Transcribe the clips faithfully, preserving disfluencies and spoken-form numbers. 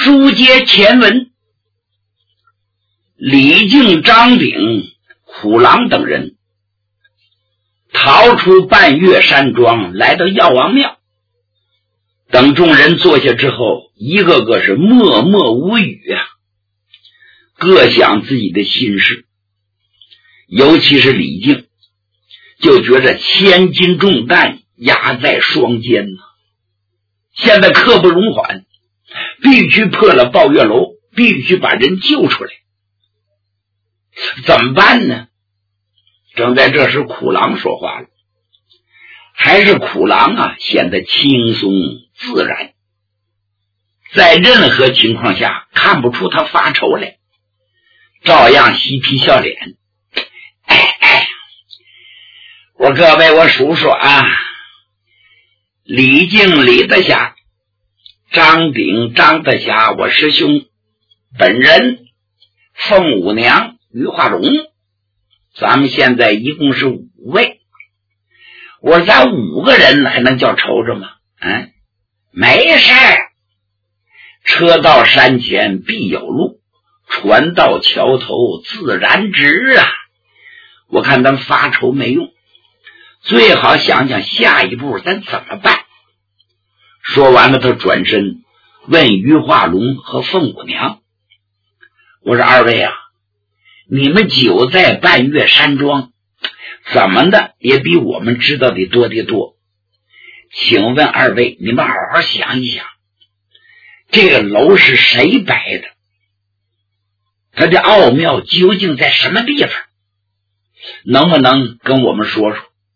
书接前文，李靖、张炳、虎狼等人逃出半月山庄，来到药王庙。等众人坐下之后，一个个是默默无语啊，各想自己的心事。尤其是李靖，就觉着千斤重担压在双肩呢。现在刻不容缓，必须破了抱月楼，必须把人救出来。怎么办呢？正在这时，苦狼说话了。还是苦狼啊，显得轻松自然，在任何情况下看不出他发愁来，照样嬉皮笑脸。哎哎，我各位，我数数啊，李靖李德侠，张炳张德侠，我师兄本人，凤舞娘于化荣，咱们现在一共是五位。我说咱五个人还能叫愁着吗？嗯，没事，车到山前必有路，船到桥头自然直啊。我看咱发愁没用，最好想想下一步咱怎么办。说完了，他转身问于化龙和凤舞娘，我说二位啊，你们久在半月山庄，怎么的也比我们知道的多得多，请问二位，你们好好想一想，这个楼是谁摆的？它的奥妙究竟在什么地方？能不能跟我们说说？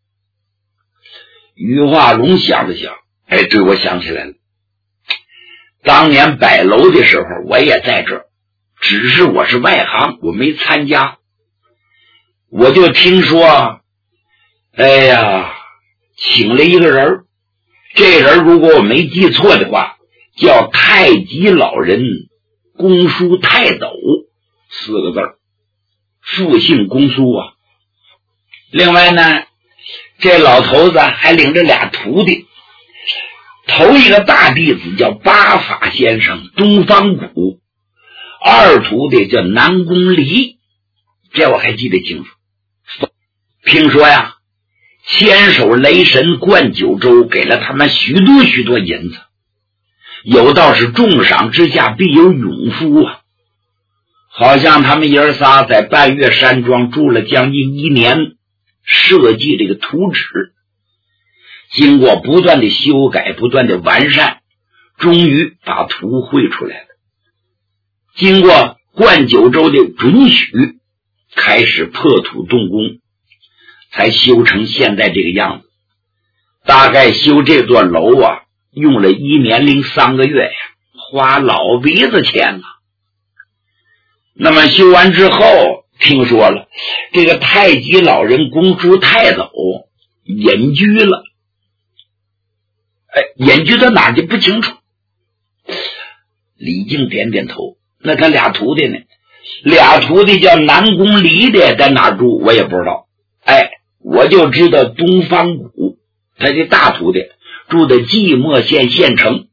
于化龙想了想，哎，对，我想起来了，当年摆楼的时候我也在这儿，只是我是外行，我没参加。我就听说，哎呀，请了一个人，这人如果我没记错的话，叫太极老人公输泰斗，四个字，复姓公输啊。另外呢，这老头子还领着俩徒弟，头一个大弟子叫八法先生东方谷，二徒弟叫南宫离，这我还记得清楚。听说呀，千手雷神灌九州给了他们许多许多银子，有道是重赏之下必有勇夫啊。好像他们爷儿仨在半月山庄住了将近一年，设计这个图纸，经过不断的修改，不断的完善，终于把图绘出来了。经过灌九州的准许，开始破土动工，才修成现在这个样子。大概修这段楼啊，用了一年零三个月呀，花老鼻子钱了。那么修完之后，听说了这个太极老人公输泰斗隐居了，哎，隐居到哪儿就不清楚。李靖点点头，那他俩徒弟呢？俩徒弟叫南宫离的在哪儿住我也不知道，哎，我就知道东方谷他的大徒弟住在即墨县县城，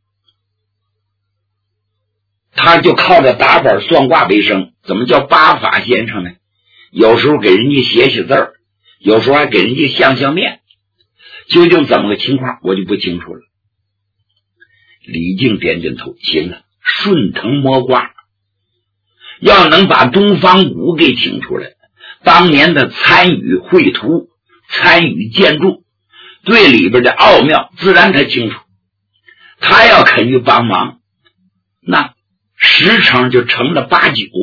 他就靠着打板算卦为生。怎么叫八法先生呢？有时候给人家写写字儿，有时候还给人家相相面，究竟怎么个情况我就不清楚了。李靖点点头，行了，顺藤摸瓜，要能把东方谷给请出来，当年的参与绘图，参与建筑，对里边的奥妙自然他清楚。他要肯去帮忙，那十成就成了八九。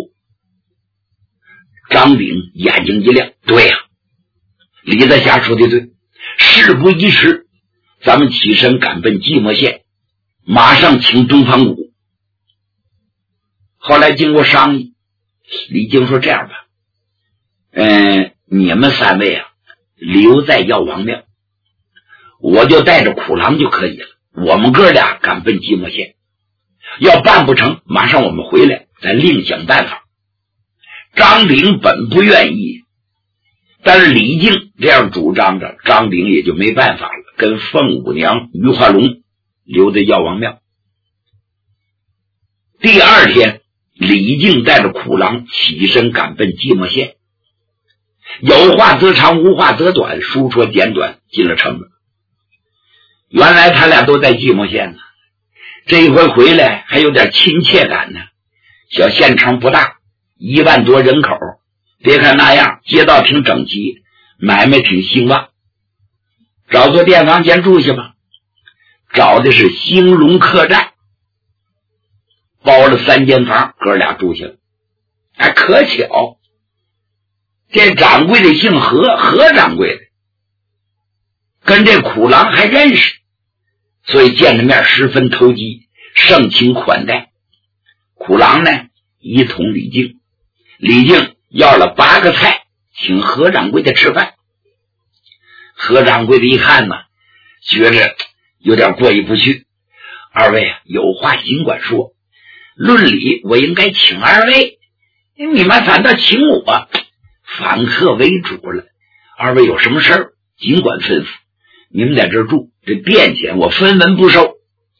张炳眼睛一亮，对呀、啊，李德侠说的对，事不宜迟，咱们起身赶奔即墨县，马上请东方谷。后来经过商议，李靖说这样吧，嗯，你们三位啊留在药王庙，我就带着苦狼就可以了，我们哥俩赶奔即墨县，要办不成马上我们回来咱另想办法。张炳本不愿意，但是李靖这样主张着，张炳也就没办法了，跟凤舞娘于化龙留在药王庙。 第二天，李靖带着苦郎起身赶奔寂寞县，有话则长，无话则短，书说简短，进了城了。原来他俩都在寂寞县呢，这一回回来还有点亲切感呢。小县城不大，一万多人口，别看那样，街道挺整齐，买卖挺兴旺。找座店房间住下吧，找的是兴隆客栈，包了三间房，哥俩住下了。哎，可巧这掌柜的姓何，何掌柜的跟这苦郎还认识，所以见着面十分投机，盛情款待。苦郎呢一统李靖，李靖要了八个菜，请何掌柜的吃饭。何掌柜的一看呢，觉着有点过意不去，二位有话尽管说，论理我应该请二位，你们反倒请我，反客为主了。二位有什么事儿尽管吩咐，你们在这儿住，这店钱我分文不收。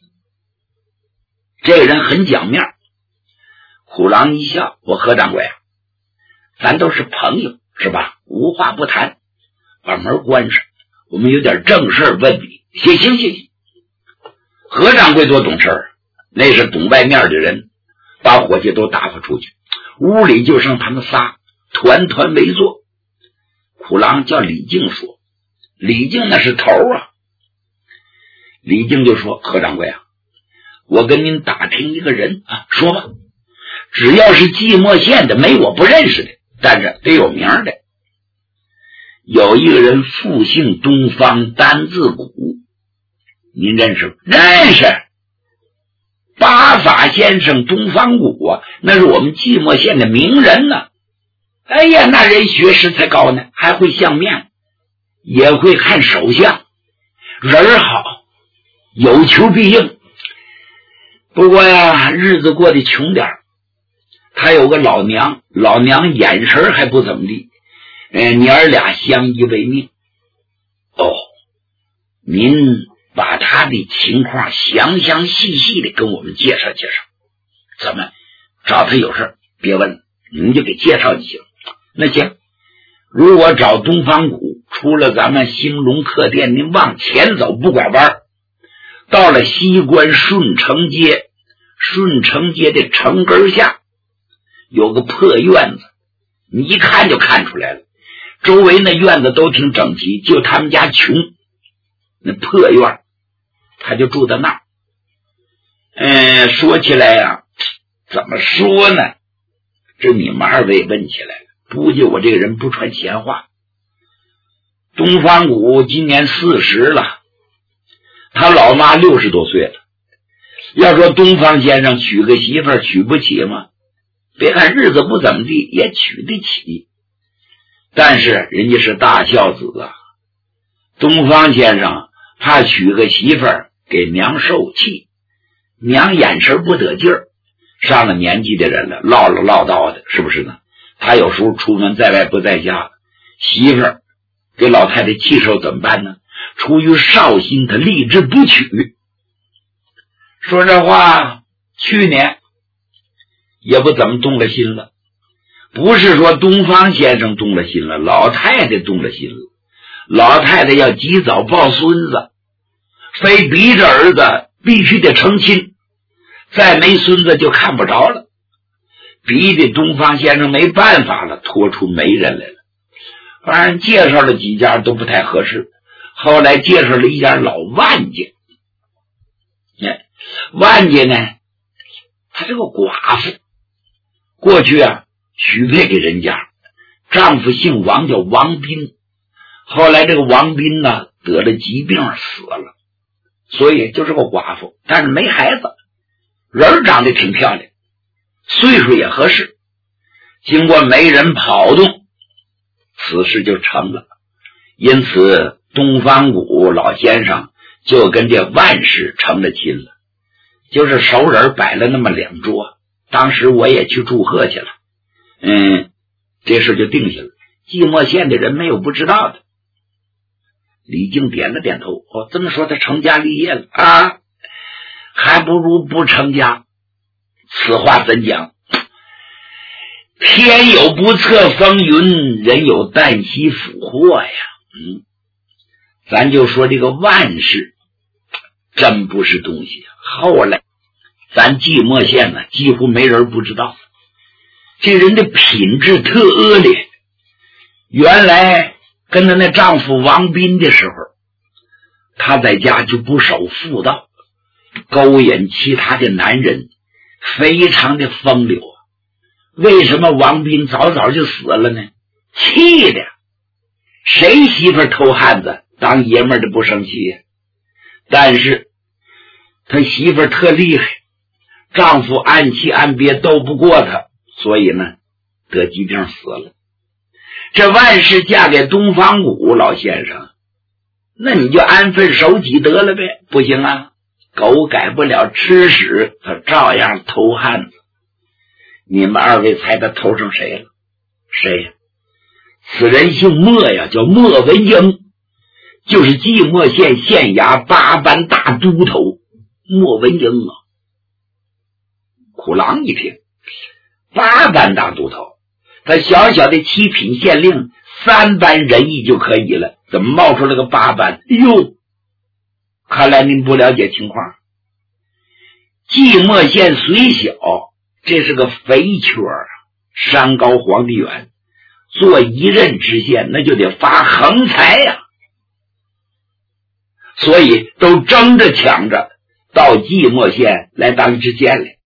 这个人很讲面。虎狼一笑，我何掌柜啊，咱都是朋友是吧，无话不谈，把门关上，我们有点正事问你。行行行行。何掌柜多懂事儿，那是懂外面的人，把伙计都打发出去，屋里就剩他们仨团团围坐。虎狼叫李靖说，李靖那是头啊。李靖就说，何掌柜啊，我跟您打听一个人啊，说吧，只要是寂寞县的，没我不认识的，但是得有名的。有一个人复姓东方，单字古，您认识吗？认识。八法先生东方古啊，那是我们寂寞县的名人呢、啊。哎呀，那人学识才高呢，还会相面，也会看手相，人好，有求必应。不过呀，日子过得穷点，他有个老娘，老娘眼神还不怎么地，呃，娘儿俩相依为命。哦，您把他的情况详详细细的跟我们介绍介绍。怎么找他有事别问了，您就给介绍就行。那行，如果找东方谷，出了咱们兴隆客店，您往前走不拐弯，到了西关顺城街，顺城街的城根下有个破院子，你一看就看出来了，周围那院子都挺整齐，就他们家穷，那破院他就住在那儿。嗯，说起来呀、啊，怎么说呢？这你们二位问起来了，估计我这个人不传闲话。东方谷今年四十了，他老妈六十多岁了。要说东方先生娶个媳妇儿娶不起吗？别看日子不怎么地，也娶得起。但是人家是大孝子啊，东方先生怕娶个媳妇儿给娘受气，娘眼神不得劲儿，上了年纪的人了，唠唠唠叨的，是不是呢？他有时候出门在外不在家，媳妇儿给老太太气受怎么办呢？出于绍心，他立志不娶。说这话，去年也不怎么动了心了。不是说东方先生动了心了，老太太动了心了。老太太要及早抱孙子，非逼着儿子必须得成亲，再没孙子就看不着了，逼得东方先生没办法了，拖出媒人来了。反正介绍了几家都不太合适，后来介绍了一家老万家。万家呢，他这个寡妇，过去啊许配给人家，丈夫姓王，叫王斌。后来这个王斌呢得了疾病死了，所以就是个寡妇，但是没孩子，人长得挺漂亮，岁数也合适。经过媒人跑动，此事就成了。因此东方谷老先生就跟这万氏成了亲了，就是熟人摆了那么两桌，当时我也去祝贺去了。嗯，这事就定下了，寂寞县的人没有不知道的。李靖点了点头，哦，这么说他成家立业了啊？还不如不成家。 此话怎讲？天有不测风云，人有旦夕福祸呀。嗯，咱就说这个万事真不是东西。后来咱寂寞县呢，几乎没人不知道，这人的品质特恶劣。原来跟他那丈夫王斌的时候，他在家就不守妇道，勾引其他的男人，非常的风流啊。为什么王斌早早就死了呢？气的，谁媳妇偷汉子当爷们儿的不生气呀？但是他媳妇特厉害，丈夫按妻按别斗不过他，所以呢得疾病死了。这万事嫁给东方谷老先生，那你就安分守己得了呗。不行啊，狗改不了吃屎，他照样偷汉子。你们二位猜他偷成谁了？谁呀？此人姓莫呀，叫莫文英，就是寂寞县县衙八班大都头莫文英啊。苦郎一听，八班大都头，他小小的七品县令，三班人役就可以了，怎么冒出了个八班？哎呦，看来您不了解情况。寂寞县虽小，这是个肥缺啊，山高皇帝远，做一任知县那就得发横财呀、啊，所以都争着抢着到寂寞县来当知县来。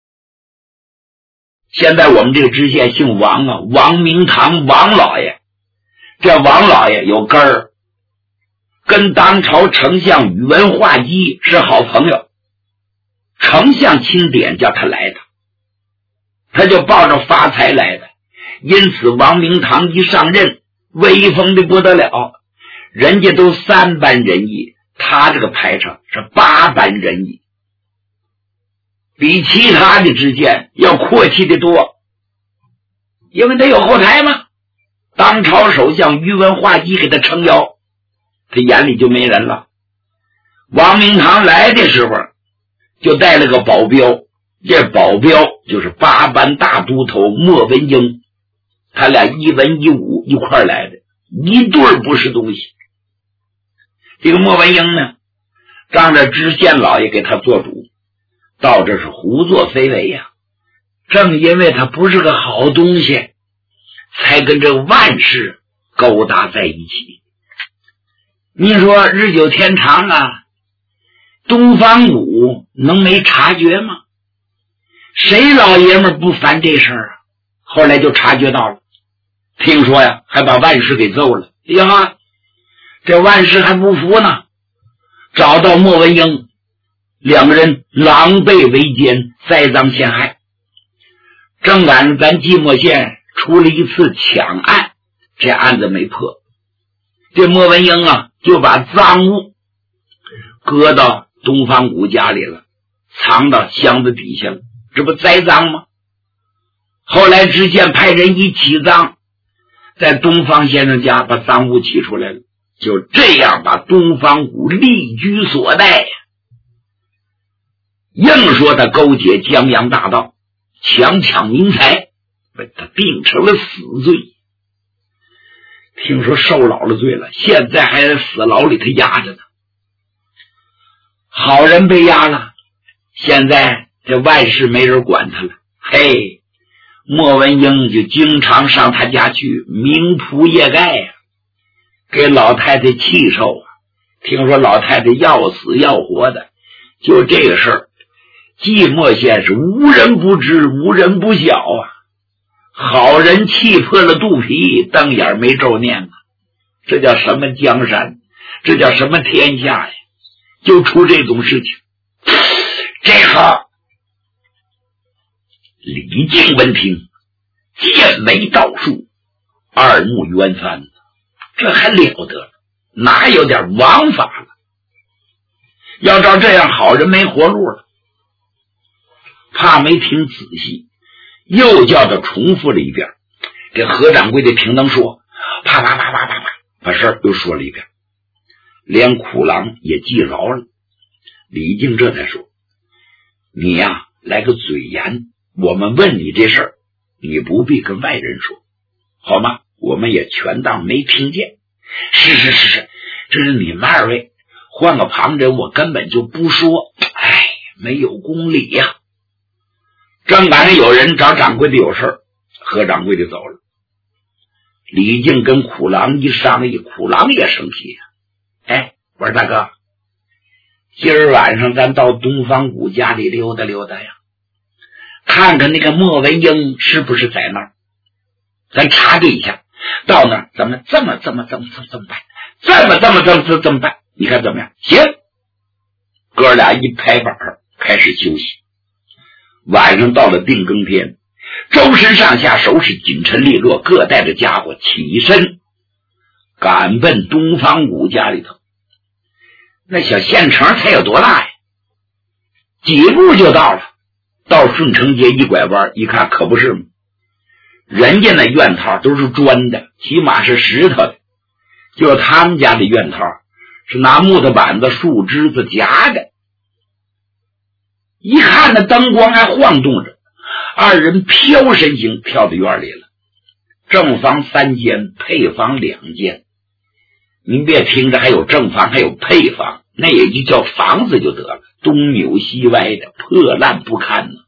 现在我们这个知县姓王啊，王明堂王老爷。这王老爷有根儿，跟当朝丞相宇文化及是好朋友，丞相钦点叫他来的，他就抱着发财来的。因此王明堂一上任，威风的不得了，人家都三班人役，他这个排场是八班人役，比其他的知县要阔气的多，因为他有后台嘛。当朝首相宇文化及给他撑腰，他眼里就没人了。王明堂来的时候就带了个保镖，这保镖就是八班大都头莫文英，他俩一文一武一块来的，一对不是东西。这个莫文英呢，仗着知县老爷给他做主，到这是胡作非为呀、啊。正因为他不是个好东西，才跟这万事勾搭在一起。你说日久天长啊，东方谷能没察觉吗？谁老爷们不烦这事儿啊？后来就察觉到了，听说呀还把万事给揍了。哎呀，这万事还不服呢，找到莫文英，两个人狼狈为奸，栽赃陷害。正赶上咱寂寞县出了一次抢案，这案子没破，这莫文英啊就把赃物搁到东方谷家里了，藏到箱子底下了，这不栽赃吗？后来知县派人一起赃，在东方先生家把赃物起出来了，就这样把东方谷立居所带呀。硬说他勾结江洋大盗，强抢民财，被他定成了死罪。听说受老了罪了，现在还在死牢里头压着呢。好人被压了，现在这万事没人管他了。嘿，莫文英就经常上他家去明铺夜盖呀、啊，给老太太气受啊。听说老太太要死要活的，就这个事儿，寂寞县是无人不知，无人不晓啊。好人气破了肚皮，瞪眼没皱念啊！这叫什么江山？这叫什么天下呀？就出这种事情。这好，李靖闻听，剑眉倒竖，二目圆翻，这还了得了？哪有点王法了？要照这样，好人没活路了。怕没听仔细，又叫他重复了一遍。这何掌柜的平等说，啪啪啪啪啪啪，把事儿又说了一遍，连苦郎也记牢了。李靖这才说，你呀、啊、 来个嘴严，我们问你这事儿，你不必跟外人说，好吗？我们也全当没听见。是是是是，这是你们二位，换个旁人我根本就不说，哎，没有公理呀、啊。正赶上有人找掌柜的有事儿，何掌柜的走了。李靖跟苦郎一商议，苦郎也生气呀、啊。哎，我说大哥，今儿晚上咱到东方谷家里溜达溜达呀，看看那个莫文英是不是在那儿，咱查对一下。到那儿咱们这么这么这么这么这么办，这么这么这么这么这么办，你看怎么样？行，哥俩一拍板开始休息。晚上到了定更天，周身上下收拾锦陈利落，各带着家伙起身赶奔东方谷家里头。那小县城才有多大呀？几步就到了。到顺城街一拐弯，一看可不是吗？人家那院套都是砖的，起码是石头的，就他们家的院套是拿木头板子、树枝子夹的。一看那灯光还晃动着，二人飘身形跳到院里了。正房三间，配房两间。您别听着还有正房还有配房，那也就叫房子就得了，东扭西歪的，破烂不堪呢。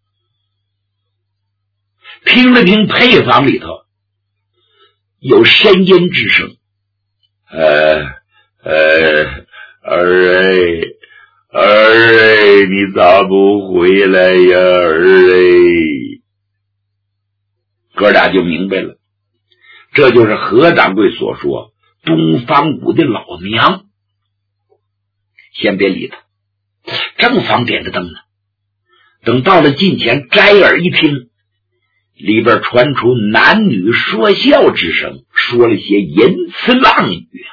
听了听配房里头有呻吟之声，呃呃二哎二哎，你咋不回来呀二哎？哥俩就明白了，这就是何掌柜所说东方谷的老娘。先别理他，正房点着灯呢。等到了近前，摘耳一听，里边传出男女说笑之声，说了些淫词浪语啊！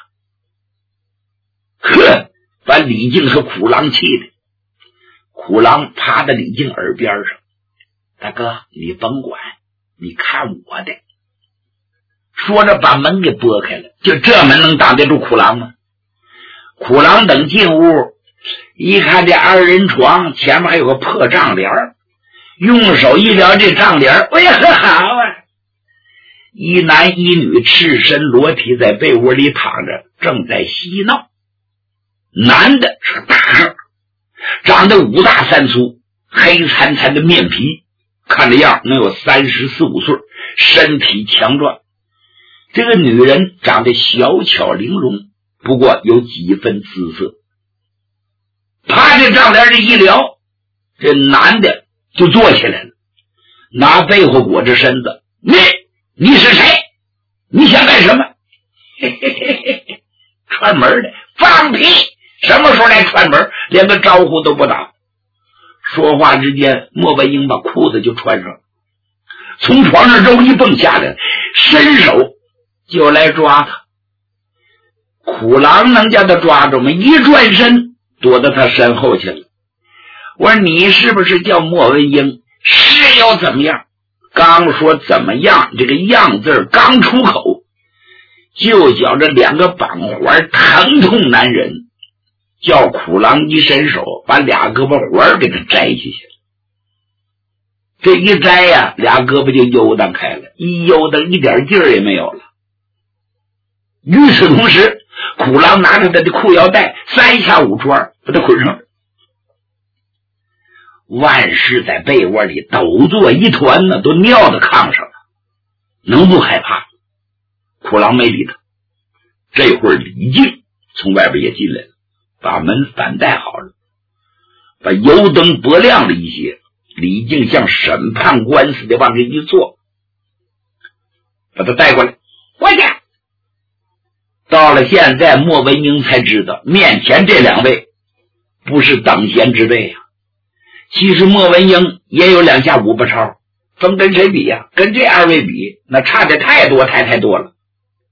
呵，把李靖和苦郎气的。苦郎趴在李靖耳边上：“大哥，你甭管，你看我的。”说着把门给拨开了，就这门能挡得住苦郎吗？苦郎等进屋，一看这二人床前面还有个破帐帘，用手一撩这帐帘，哎呀，好啊！一男一女赤身裸体在被窝里躺着，正在嬉闹。男的是个大个，长得五大三粗，黑惨惨的面皮，看着样能有三十四五岁，身体强壮。这个女人长得小巧玲珑，不过有几分姿色。趴着帐帘这一撩，这男的就坐起来了，拿被子裹着身子。你你是谁？你想干什么？嘿嘿嘿嘿，串门的，放屁！什么时候来串门？连个招呼都不打。说话之间，莫文英把裤子就穿上，从床上肉一蹦下来，伸手就来抓他。苦郎能叫他抓住吗？一转身躲到他身后去了。我说你是不是叫莫文英？是又怎么样？刚说怎么样，这个样字刚出口，就觉着两个绑环疼痛难忍，叫苦郎一伸手把俩胳膊环给他摘下去了。这一摘呀、啊，俩胳膊就悠荡开了，一悠荡一点劲儿也没有了。与此同时，苦郎拿着他的裤腰带三下五除二把他捆上了。万事在被窝里抖作一团呢，都尿到炕上了，能不害怕？苦郎没理他。这会儿李靖从外边也进来了，把门反带好了，把油灯拨亮了一些。李靖像审判官似的往这一坐，把他带过来，回去。到了现在，莫文英才知道面前这两位不是等闲之辈啊。其实莫文英也有两下五八超，分跟谁比呀、啊？跟这二位比，那差的太多太太多了。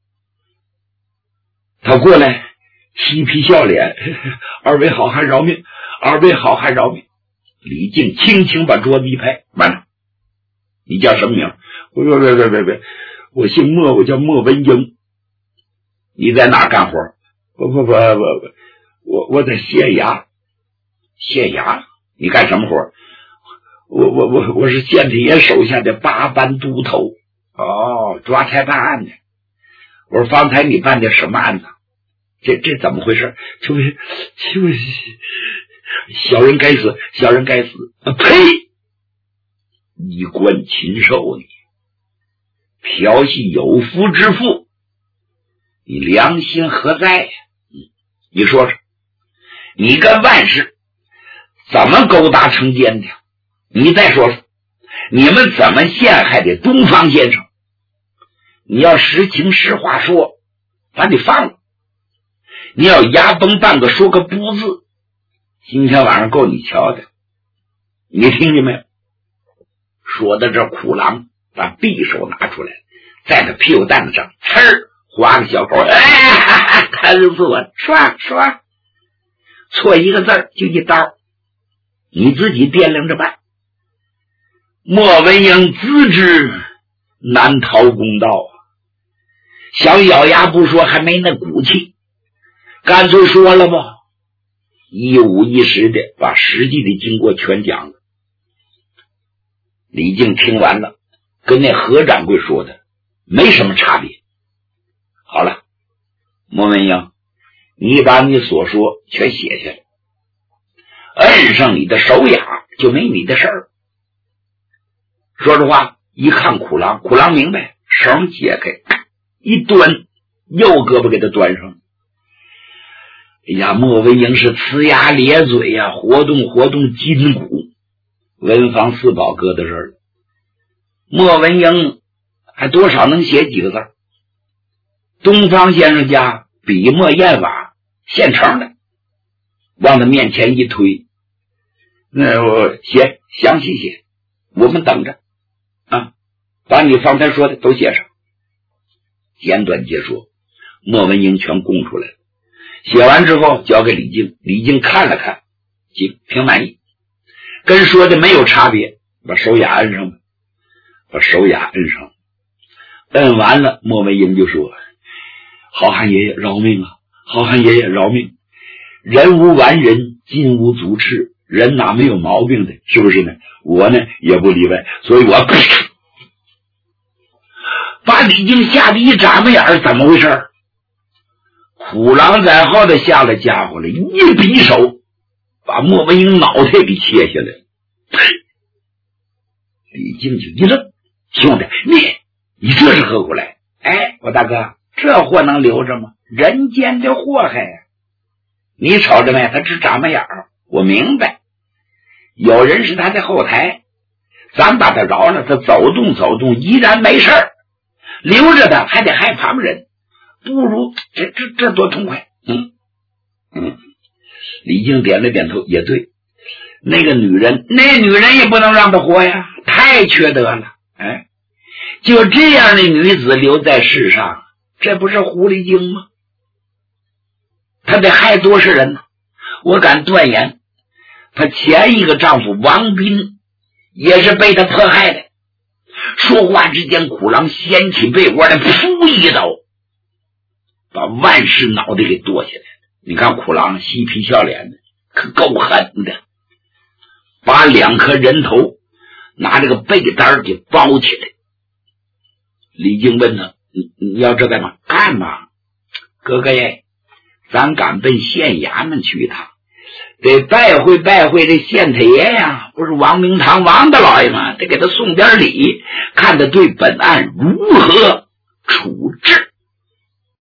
他过来嬉皮笑脸，二位好汉饶命，二位好汉饶命。李靖轻轻把桌子一拍，完了，你叫什么名？我别别别别别，我姓莫，我叫莫文英。你在哪干活？不不不不不，我我在县衙。县衙？你干什么活？ 我我我我是县太爷手下的八班都头。哦，抓财办案的。我说方才你办的什么案子？这这怎么回事？就是就是小人该死，小人该死！呸！衣冠禽兽，你调戏有夫之妇，你良心何在呀？你说说，你跟万氏怎么勾搭成奸的？你再说说，你们怎么陷害的东方先生？你要实情实话说，把你放了。你要牙崩半个说个不字，今天晚上够你瞧的。你听见没有？说到这，苦郎把匕首拿出来，在他屁股蛋子上呲儿划个小口，哎，疼死我！刷刷，错一个字儿就一刀，你自己掂量着办。莫文英自知难逃公道啊，想咬牙不说，还没那骨气，干脆说了吧，一五一十的把实际的经过全讲了。李靖听完了，跟那何掌柜说的没什么差别。好了，莫文英，你把你所说全写下来，摁上你的手雅，就没你的事儿。说实话，一看苦郎，苦郎明白，绳解开，一端，右胳膊给他端上。哎呀，莫文英是呲牙咧嘴呀，活动活动筋骨。文房四宝搁在这儿了，莫文英还多少能写几个字。东方先生家笔墨砚瓦现成的，往他面前一推，那我写详细写，我们等着啊，把你方才说的都写上。简短结说，莫文英全供出来了。写完之后交给李靖，李靖看了看，行，挺满意，跟说的没有差别，把手雅摁上吧，把手雅摁上。摁完了，莫文英就说：“好汉爷爷饶命啊！好汉爷爷饶命！人无完人，金无足赤，人哪没有毛病的？是不是呢？我呢也不例外，所以我把李靖吓得一眨巴眼儿，怎么回事？虎狼在后头下了家伙了，一匕首把莫文英脑袋给切下来了。李靖就一愣：“兄弟，你你这是何苦来？”哎，我大哥，这货能留着吗？人间的祸害呀！你瞅着没？他只眨巴眼儿。我明白，有人是他的后台，咱把他饶了，他走动走动依然没事儿，留着他还得害旁人，不如这这这多痛快。嗯嗯，李靖点了点头，也对，那个女人，那女人也不能让她活呀，太缺德了。哎，就这样的女子留在世上，这不是狐狸精吗？她得害多少人呢？我敢断言，她前一个丈夫王斌也是被她迫害的。说话之间，苦郎掀起被窝来，噗一刀把万氏脑袋给剁下来了。你看苦郎嬉皮笑脸的，可够狠的，把两颗人头拿这个被单给包起来。李靖问他：“你你要这干嘛？”“干嘛？哥哥耶，咱赶奔县衙门去一趟，得拜会拜会这县太爷呀，不是王明堂王大老爷吗？得给他送点礼，看他对本案如何处置。”